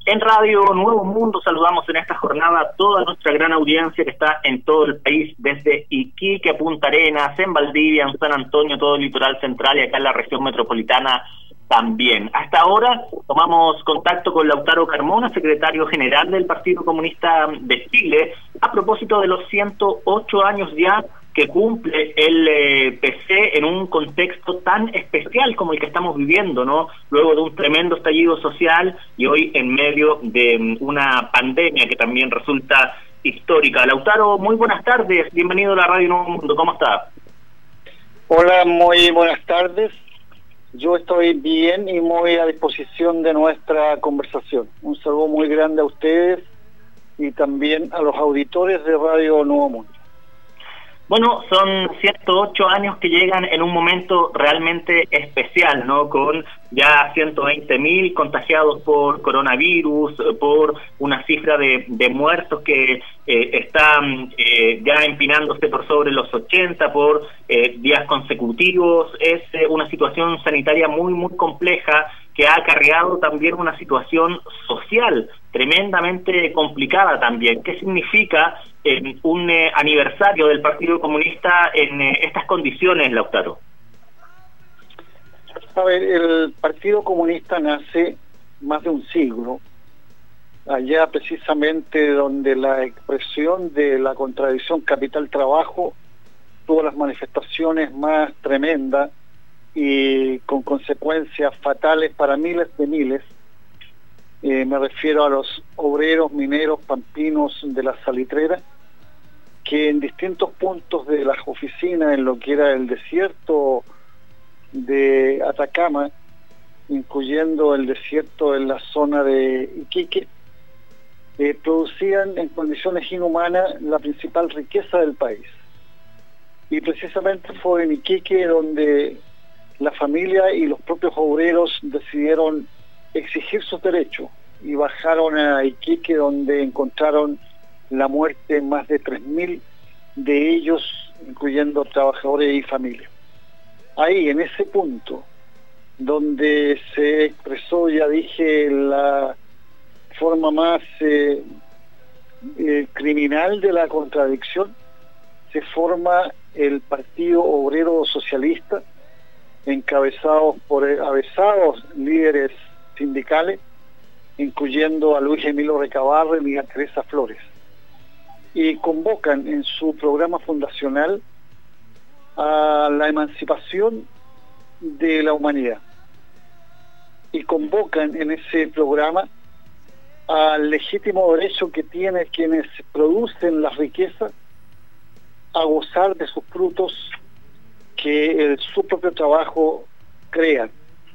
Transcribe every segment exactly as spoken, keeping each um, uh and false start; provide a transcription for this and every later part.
En Radio Nuevo Mundo saludamos en esta jornada a toda nuestra gran audiencia que está en todo el país, desde Iquique a Punta Arenas, en Valdivia, en San Antonio, todo el litoral central y acá en la región metropolitana también. Hasta ahora tomamos contacto con Lautaro Carmona, secretario general del Partido Comunista de Chile, a propósito de los ciento ocho años ya que cumple el eh, P C en un contexto tan especial como el que estamos viviendo, ¿no? Luego de un tremendo estallido social y hoy en medio de um, una pandemia que también resulta histórica. Lautaro, muy buenas tardes, bienvenido a la Radio Nuevo Mundo, ¿cómo está? Hola, muy buenas tardes. Yo estoy bien y muy a disposición de nuestra conversación. Un saludo muy grande a ustedes y también a los auditores de Radio Nuevo Mundo. Bueno, son ciento ocho años que llegan en un momento realmente especial, ¿no? Con ya ciento veinte mil contagiados por coronavirus, por una cifra de, de muertos que eh, están eh, ya empinándose por sobre los ochenta por eh, días consecutivos. Es eh, una situación sanitaria muy, muy compleja que ha acarreado también una situación social tremendamente complicada también. ¿Qué significa eh, un eh, aniversario del Partido Comunista en eh, estas condiciones, Lautaro? A ver, el Partido Comunista nace más de un siglo, allá precisamente donde la expresión de la contradicción capital-trabajo tuvo las manifestaciones más tremendas y con consecuencias fatales para miles de miles. Eh, me refiero a los obreros, mineros, pampinos de la salitrera, que en distintos puntos de las oficinas, en lo que era el desierto de Atacama, incluyendo el desierto en la zona de Iquique, eh, producían en condiciones inhumanas la principal riqueza del país. Y precisamente fue en Iquique donde la familia y los propios obreros decidieron exigir sus derechos y bajaron a Iquique, donde encontraron la muerte de más de tres mil de ellos, incluyendo trabajadores y familia. Ahí, en ese punto, donde se expresó, ya dije, la forma más eh, eh, criminal de la contradicción, se forma el Partido Obrero Socialista, encabezados por avesados líderes sindicales, incluyendo a Luis Emilio Recabarren y a Teresa Flores, y convocan en su programa fundacional a la emancipación de la humanidad, y convocan en ese programa al legítimo derecho que tienen quienes producen las riquezas a gozar de sus frutos que el, su propio trabajo crean.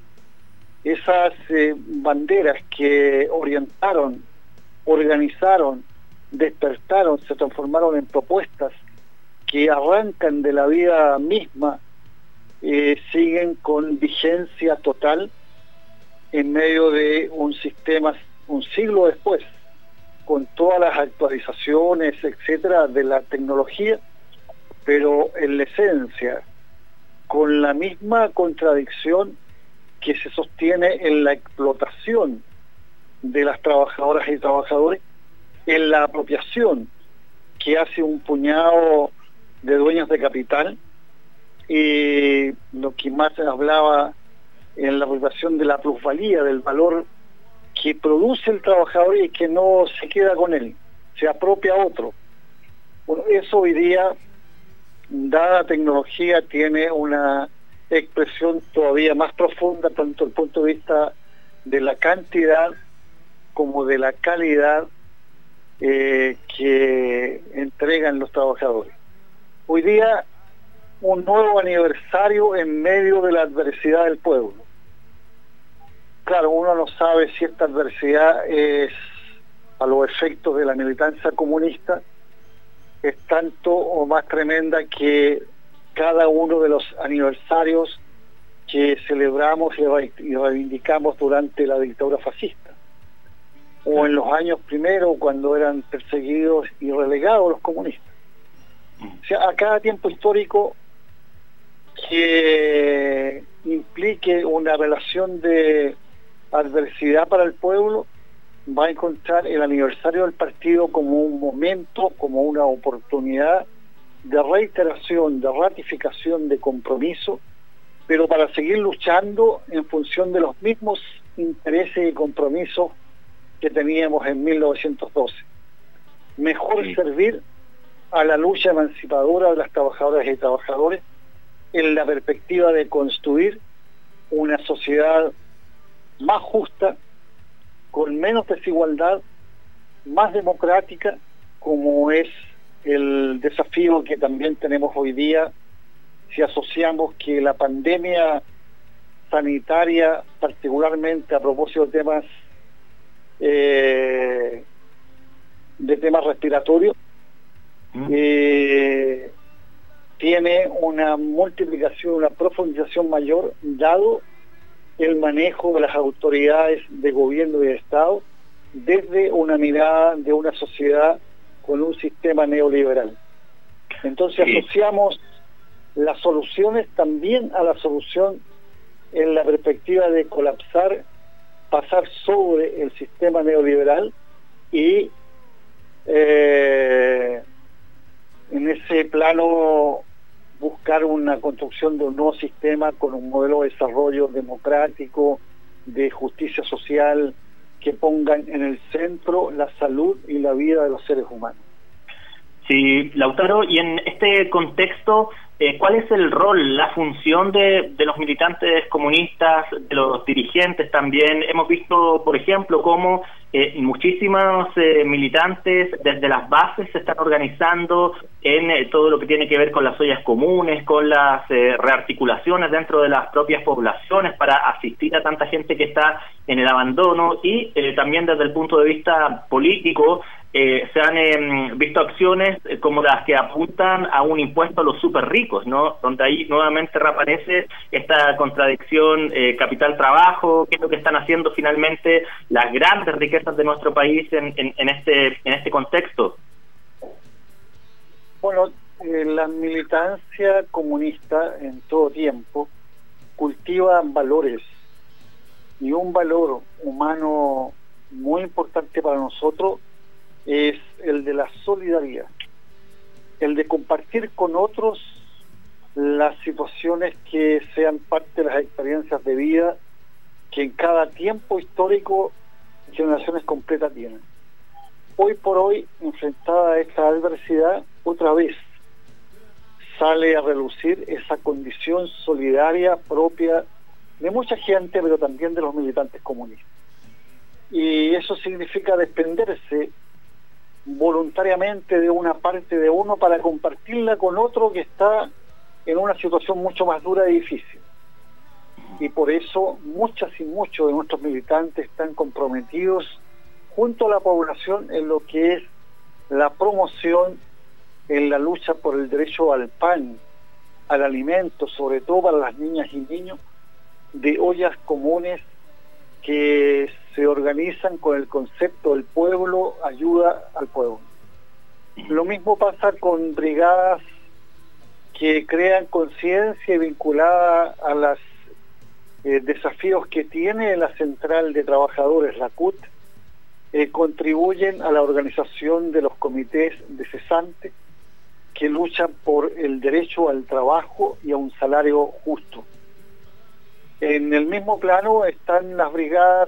Esas eh, banderas que orientaron, organizaron, despertaron, se transformaron en propuestas que arrancan de la vida misma, eh, siguen con vigencia total en medio de un sistema, un siglo después, con todas las actualizaciones, etcétera, de la tecnología, pero en la esencia, con la misma contradicción que se sostiene en la explotación de las trabajadoras y trabajadores, en la apropiación que hace un puñado de dueños de capital, y lo que más se hablaba en la apropiación de la plusvalía, del valor que produce el trabajador y que no se queda con él, se apropia otro. Bueno, eso hoy día, dada la tecnología, tiene una expresión todavía más profunda, tanto desde el punto de vista de la cantidad como de la calidad eh, que entregan los trabajadores. Hoy día, un nuevo aniversario en medio de la adversidad del pueblo. Claro, uno no sabe si esta adversidad es a los efectos de la militancia comunista, es tanto o más tremenda que cada uno de los aniversarios que celebramos y reivindicamos durante la dictadura fascista, o en los años primeros cuando eran perseguidos y relegados los comunistas. O sea, a cada tiempo histórico que implique una relación de adversidad para el pueblo, va a encontrar el aniversario del partido como un momento, como una oportunidad de reiteración, de ratificación, de compromiso, pero para seguir luchando en función de los mismos intereses y compromisos que teníamos en mil novecientos doce. Mejor sí. servir a la lucha emancipadora de las trabajadoras y trabajadores en la perspectiva de construir una sociedad más justa, con menos desigualdad, más democrática, como es el desafío que también tenemos hoy día si asociamos que la pandemia sanitaria, particularmente a propósito de temas eh, de temas respiratorios, ¿Mm? eh, tiene una multiplicación, una profundización mayor, dado el manejo de las autoridades de gobierno y de Estado desde una mirada de una sociedad con un sistema neoliberal. Entonces sí. asociamos las soluciones también a la solución en la perspectiva de colapsar, pasar sobre el sistema neoliberal y eh, en ese plano buscar una construcción de un nuevo sistema con un modelo de desarrollo democrático, de justicia social, que pongan en el centro la salud y la vida de los seres humanos. Sí, Lautaro, y en este contexto, eh, ¿cuál es el rol, la función de, de los militantes comunistas, de los dirigentes también? Hemos visto, por ejemplo, cómo eh, muchísimos eh, militantes desde las bases se están organizando en eh, todo lo que tiene que ver con las ollas comunes, con las eh, rearticulaciones dentro de las propias poblaciones para asistir a tanta gente que está en el abandono, y eh, también desde el punto de vista político, Eh, se han eh, visto acciones eh, como las que apuntan a un impuesto a los súper ricos, ¿no? Donde ahí nuevamente reaparece esta contradicción eh, capital-trabajo, qué es lo que están haciendo finalmente las grandes riquezas de nuestro país en, en, en este en este contexto. Bueno, eh, la militancia comunista en todo tiempo cultiva valores, y un valor humano muy importante para nosotros es el de la solidaridad, el de compartir con otros las situaciones que sean parte de las experiencias de vida que en cada tiempo histórico generaciones completas tienen. Hoy por hoy, enfrentada a esta adversidad, otra vez sale a relucir esa condición solidaria propia de mucha gente, pero también de los militantes comunistas. Y eso significa desprenderse voluntariamente de una parte de uno para compartirla con otro que está en una situación mucho más dura y difícil. Y por eso muchas y muchos de nuestros militantes están comprometidos junto a la población en lo que es la promoción, en la lucha por el derecho al pan, al alimento, sobre todo para las niñas y niños, de ollas comunes que se organizan con el concepto del pueblo ayuda al pueblo. Lo mismo pasa con brigadas que crean conciencia vinculada a los eh, desafíos que tiene la Central de Trabajadores, la C U T, eh, contribuyen a la organización de los comités de cesantes que luchan por el derecho al trabajo y a un salario justo. En el mismo plano están las brigadas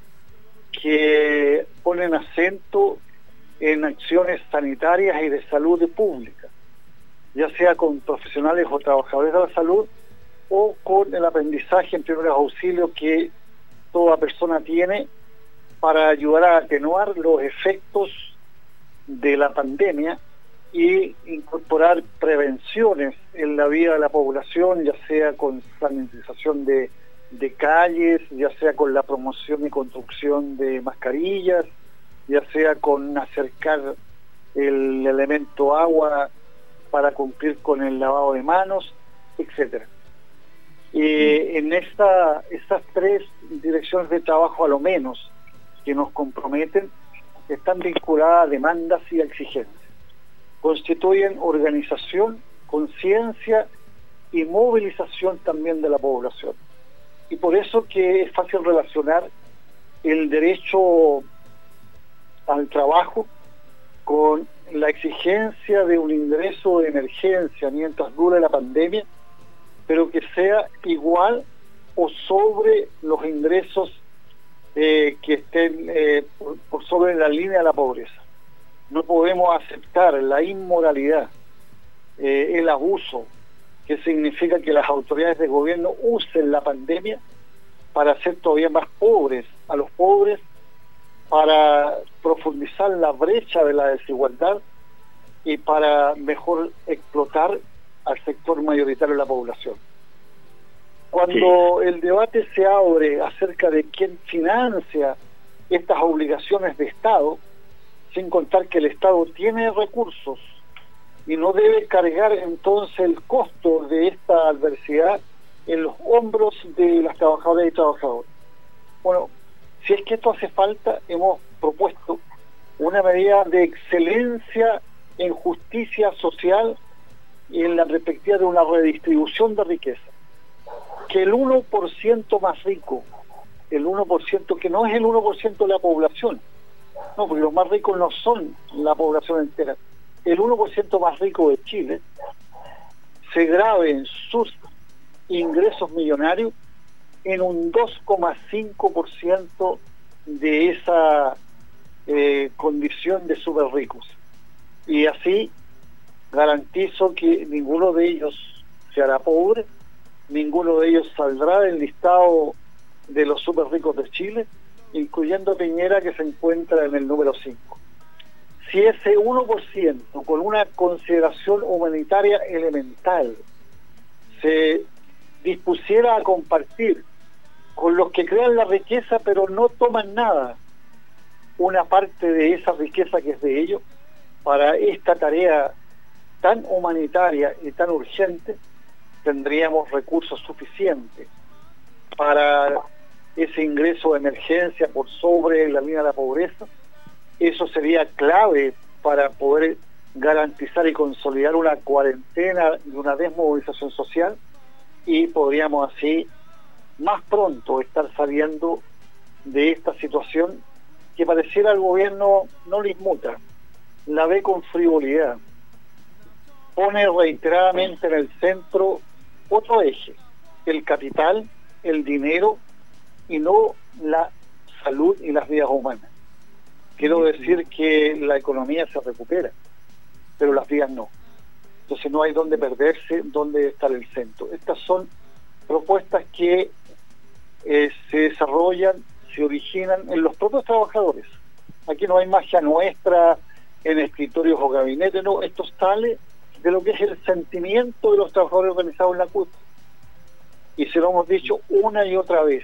que ponen acento en acciones sanitarias y de salud pública, ya sea con profesionales o trabajadores de la salud, o con el aprendizaje en primeros auxilios que toda persona tiene para ayudar a atenuar los efectos de la pandemia y incorporar prevenciones en la vida de la población, ya sea con sanitización de, de calles, ya sea con la promoción y construcción de mascarillas, ya sea con acercar el elemento agua para cumplir con el lavado de manos, etcétera. Eh, en esta, estas tres direcciones de trabajo, a lo menos, que nos comprometen, están vinculadas a demandas y a exigencias. Constituyen organización, conciencia y movilización también de la población. Y por eso que es fácil relacionar el derecho al trabajo con la exigencia de un ingreso de emergencia mientras dure la pandemia, pero que sea igual o sobre los ingresos eh, que estén eh, por, por sobre la línea de la pobreza. No podemos aceptar la inmoralidad, eh, el abuso, que significa que las autoridades de gobierno usen la pandemia para hacer todavía más pobres a los pobres, para profundizar la brecha de la desigualdad y para mejor explotar al sector mayoritario de la población. Cuando sí. el debate se abre acerca de quién financia estas obligaciones de Estado, sin contar que el Estado tiene recursos y no debe cargar entonces el costo de esta adversidad en los hombros de las trabajadoras y trabajadores. Bueno, si es que esto hace falta, hemos propuesto una medida de excelencia en justicia social y en la perspectiva de una redistribución de riqueza. Que el uno por ciento más rico, el uno por ciento que no es el uno por ciento de la población, no, porque los más ricos no son la población entera, el uno por ciento más rico de Chile se grave en sus ingresos millonarios en un dos coma cinco por ciento de esa eh, condición de súper ricos. Y así garantizo que ninguno de ellos se hará pobre, ninguno de ellos saldrá del listado de los súper ricos de Chile, incluyendo Piñera, que se encuentra en el número cinco. Si ese uno por ciento, con una consideración humanitaria elemental, se dispusiera a compartir con los que crean la riqueza pero no toman nada, una parte de esa riqueza que es de ellos, para esta tarea tan humanitaria y tan urgente, tendríamos recursos suficientes para ese ingreso de emergencia por sobre la línea de la pobreza. Eso sería clave para poder garantizar y consolidar una cuarentena y una desmovilización social, y podríamos así más pronto estar saliendo de esta situación que pareciera al gobierno no le inmuta, la ve con frivolidad, pone reiteradamente en el centro otro eje, el capital, el dinero, y no la salud y las vidas humanas. Quiero decir que la economía se recupera, pero las vidas no. Entonces no hay dónde perderse, dónde estar el centro. Estas son propuestas que eh, se desarrollan, se originan en los propios trabajadores. Aquí no hay magia nuestra en escritorios o gabinetes, no, esto sale de lo que es el sentimiento de los trabajadores organizados en la C U T. Y se lo hemos dicho una y otra vez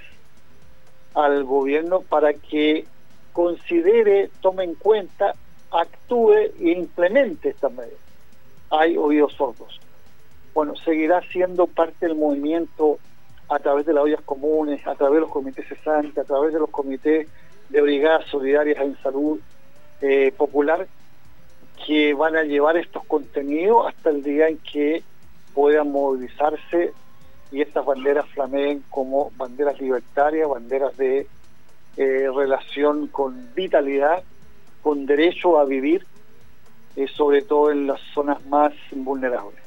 al gobierno para que considere, tome en cuenta, actúe e implemente estas medidas. Hay oídos sordos. Bueno, seguirá siendo parte del movimiento a través de las ollas comunes, a través de los comités cesantes, a través de los comités de brigadas solidarias en salud eh, popular, que van a llevar estos contenidos hasta el día en que puedan movilizarse y estas banderas flameen como banderas libertarias, banderas de eh, relación con vitalidad, con derecho a vivir, eh, sobre todo en las zonas más vulnerables.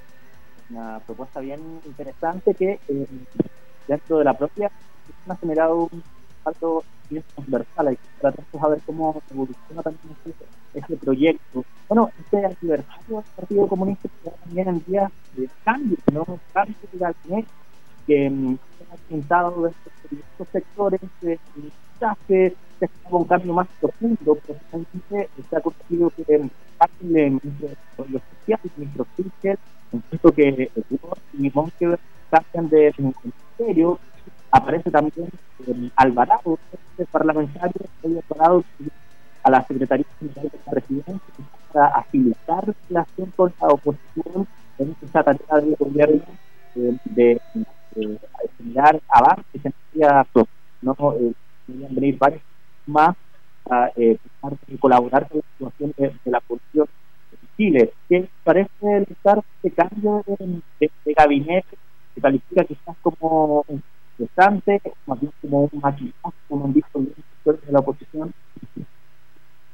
Una propuesta bien interesante que eh, dentro de la propia ha generado un salto bien transversal. Hay que tratar de saber cómo evoluciona también este, este proyecto. Bueno, este aniversario del Partido Comunista también en días de cambio, ¿no? Cambio de gabinete que um, ha presentado desde estos sectores de quizás que se está con un cambio más profundo, precisamente se ha conseguido que um, parte de ministro de los sociales, el ministro Kirchner, en punto que el grupo y Monke cambian de ministerio. Aparece también eh, Alvarado, este parlamentario, Alvarado, a la Secretaría General de la Presidencia para agilizar la relación con la oposición en esta tarea del gobierno eh, de, de generar avances en esta no eh, podrían venir varios más a eh, colaborar con la situación de, de la oposición en Chile. ¿Qué parece estar este cambio de, de, de gabinete que califica quizás como interesante, más bien como un maquillaje, como han visto los sectores de la oposición?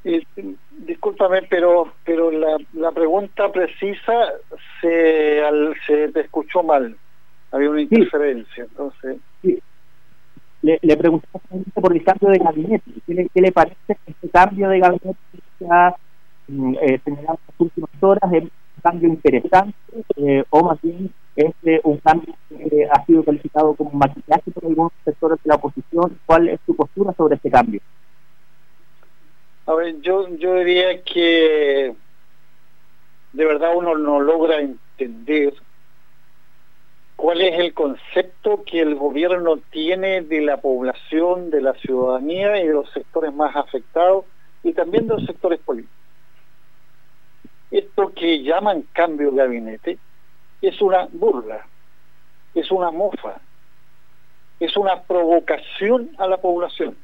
Eh, discúlpame, pero pero la, la pregunta precisa se, al, se te escuchó mal. Había una interferencia, sí. Entonces... Sí. Le, le preguntaba por el cambio de gabinete. ¿Qué le, qué le parece este cambio de gabinete que se ha eh, señalado en las últimas horas? ¿Es un cambio interesante eh, o más bien es eh, un cambio que ha sido calificado como maquillaje por algunos sectores de la oposición? ¿Cuál es su postura sobre este cambio? A ver, yo, yo diría que de verdad uno no logra entender cuál es el concepto que el gobierno tiene de la población, de la ciudadanía y de los sectores más afectados y también de los sectores políticos. Esto que llaman cambio de gabinete es una burla, es una mofa, es una provocación a la población.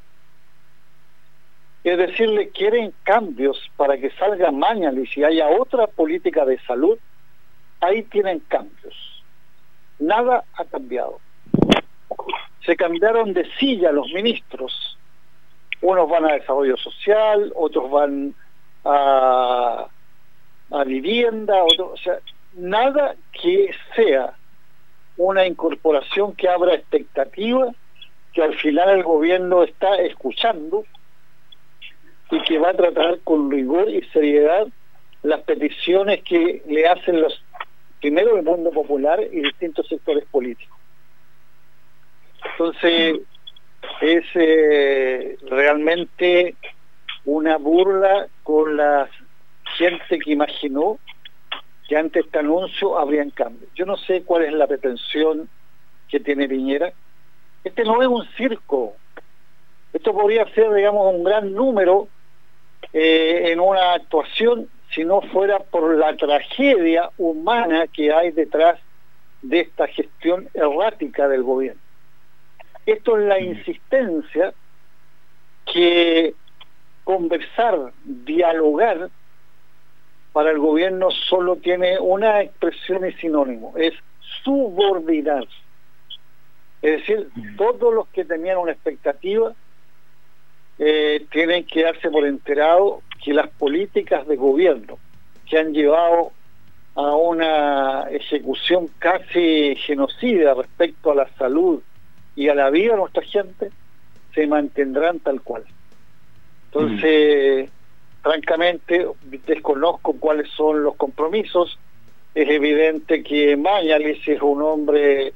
Es decir, le quieren cambios para que salga mañana y si haya otra política de salud, ahí tienen cambios. Nada ha cambiado. Se cambiaron de silla los ministros. Unos van a desarrollo social, otros van a, a vivienda, otros, o sea, nada que sea una incorporación que abra expectativa, que al final el gobierno está escuchando y que va a tratar con rigor y seriedad las peticiones que le hacen los primero el mundo popular y distintos sectores políticos. Entonces es eh, realmente una burla con la gente que imaginó que ante este anuncio habrían cambios. Yo no sé cuál es la pretensión que tiene Piñera. Este no es un circo. Esto podría ser, digamos, un gran número eh, en una actuación si no fuera por la tragedia humana que hay detrás de esta gestión errática del gobierno. Esto es la insistencia que conversar, dialogar, para el gobierno solo tiene una expresión y sinónimo, es subordinar. Es decir, todos los que tenían una expectativa eh, tienen que darse por enterado que las políticas de gobierno que han llevado a una ejecución casi genocida respecto a la salud y a la vida de nuestra gente se mantendrán tal cual. Entonces, mm. francamente, desconozco cuáles son los compromisos. Es evidente que Mañalich es un hombre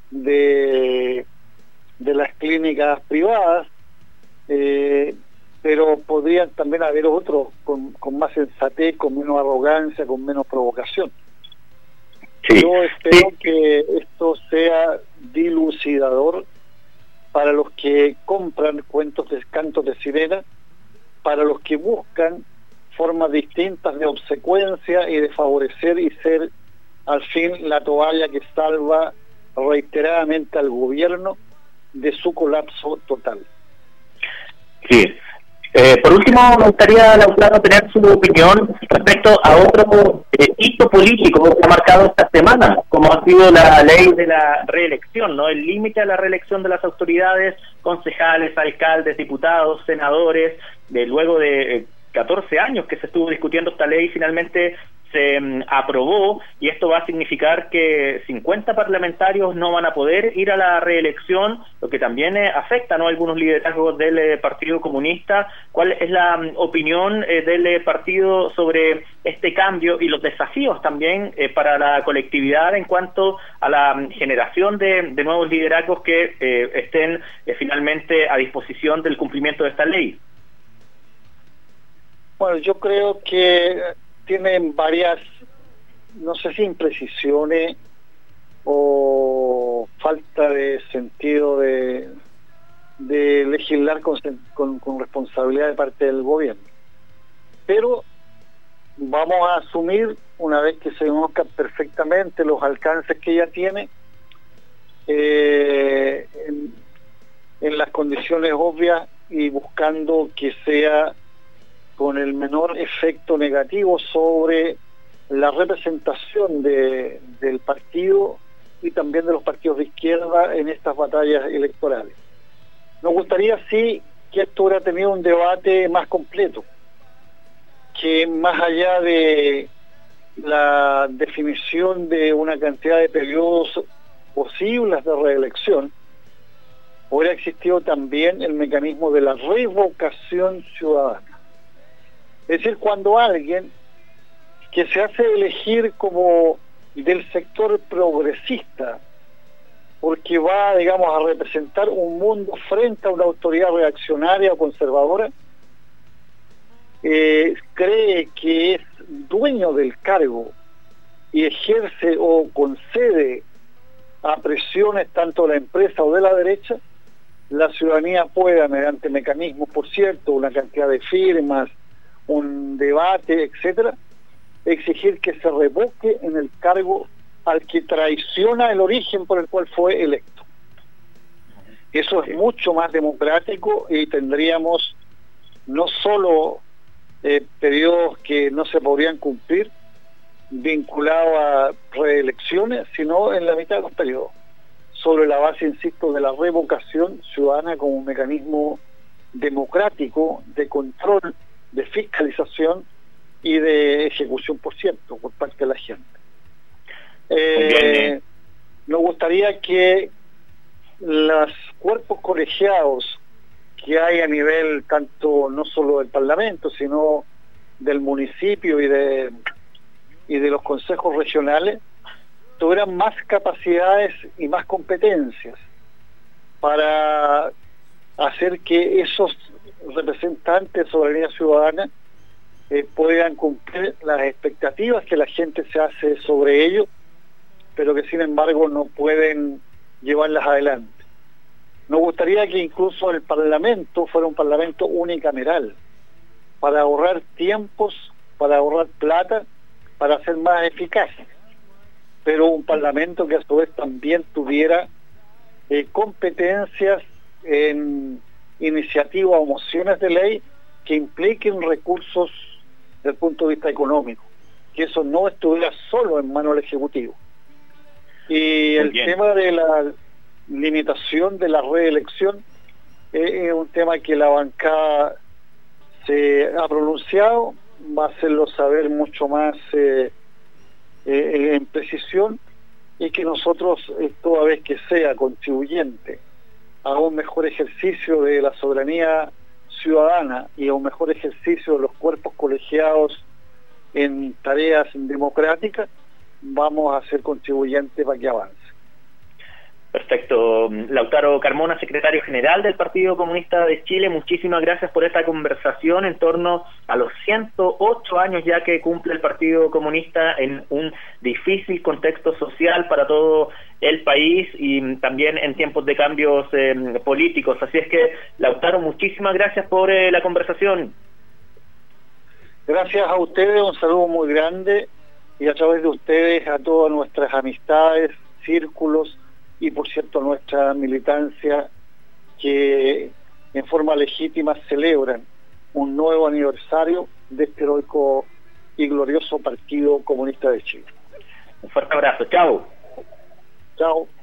de, de las clínicas privadas, eh, pero podrían también haber otros con, con más sensatez, con menos arrogancia, con menos provocación. Sí. Yo espero sí. que esto sea dilucidador para los que compran cuentos de cantos de sirena, para los que buscan formas distintas de obsecuencia y de favorecer y ser al fin la toalla que salva reiteradamente al gobierno de su colapso total. Sí. Eh, por último, me gustaría, Lauslaro, tener su opinión respecto a otro eh, hito político que ha marcado esta semana, como ha sido la ley de la reelección, ¿no? El límite a la reelección de las autoridades, concejales, alcaldes, diputados, senadores, de luego de eh, catorce años que se estuvo discutiendo esta ley, finalmente se um, aprobó, y esto va a significar que cincuenta parlamentarios no van a poder ir a la reelección, lo que también eh, afecta, ¿no?, a algunos liderazgos del eh, Partido Comunista. ¿Cuál es la um, opinión eh, del eh, partido sobre este cambio y los desafíos también eh, para la colectividad en cuanto a la um, generación de, de nuevos liderazgos que eh, estén eh, finalmente a disposición del cumplimiento de esta ley? Bueno, yo creo que tienen varias, no sé si imprecisiones o falta de sentido de, de legislar con, con, con responsabilidad de parte del gobierno. Pero vamos a asumir, una vez que se conozcan perfectamente los alcances que ella tiene, eh, en, en las condiciones obvias y buscando que sea con el menor efecto negativo sobre la representación de, del partido y también de los partidos de izquierda en estas batallas electorales. Nos gustaría sí que esto hubiera tenido un debate más completo, que más allá de la definición de una cantidad de periodos posibles de reelección, hubiera existido también el mecanismo de la revocación ciudadana. Es decir, cuando alguien que se hace elegir como del sector progresista, porque va, digamos, a representar un mundo frente a una autoridad reaccionaria o conservadora, eh, cree que es dueño del cargo y ejerce o concede a presiones tanto de la empresa o de la derecha, la ciudadanía pueda, mediante mecanismos, por cierto, una cantidad de firmas, un debate, etcétera, exigir que se revoque en el cargo al que traiciona el origen por el cual fue electo. Eso es mucho más democrático y tendríamos no solo eh, periodos que no se podrían cumplir vinculados a reelecciones, sino en la mitad de los periodos, sobre la base, insisto, de la revocación ciudadana como un mecanismo democrático de control, de fiscalización y de ejecución, por cierto, por parte de la gente. Eh, nos gustaría que los cuerpos colegiados que hay a nivel tanto no solo del Parlamento, sino del municipio y de, y de los consejos regionales, tuvieran más capacidades y más competencias para hacer que esos representantes de soberanía ciudadana eh, puedan cumplir las expectativas que la gente se hace sobre ellos, pero que sin embargo no pueden llevarlas adelante. Nos gustaría que incluso el Parlamento fuera un Parlamento unicameral, para ahorrar tiempos, para ahorrar plata, para ser más eficaz, pero un Parlamento que a su vez también tuviera eh, competencias en iniciativas o mociones de ley que impliquen recursos desde el punto de vista económico, que eso no estuviera solo en manos del Ejecutivo. Y el tema de la limitación de la reelección eh, es un tema que la bancada se ha pronunciado, va a hacerlo saber mucho más eh, eh, en precisión, y que nosotros, eh, toda vez que sea contribuyente a un mejor ejercicio de la soberanía ciudadana y a un mejor ejercicio de los cuerpos colegiados en tareas democráticas, vamos a ser contribuyentes para que avance. Perfecto. Lautaro Carmona, secretario general del Partido Comunista de Chile, muchísimas gracias por esta conversación en torno a los ciento ocho años ya que cumple el Partido Comunista en un difícil contexto social para todo el país y también en tiempos de cambios eh, políticos. Así es que, Lautaro, muchísimas gracias por eh, la conversación. Gracias a ustedes, un saludo muy grande, y a través de ustedes a todas nuestras amistades, círculos y por cierto nuestra militancia que en forma legítima celebran un nuevo aniversario de este heroico y glorioso Partido Comunista de Chile. Un fuerte abrazo, chao. Chao.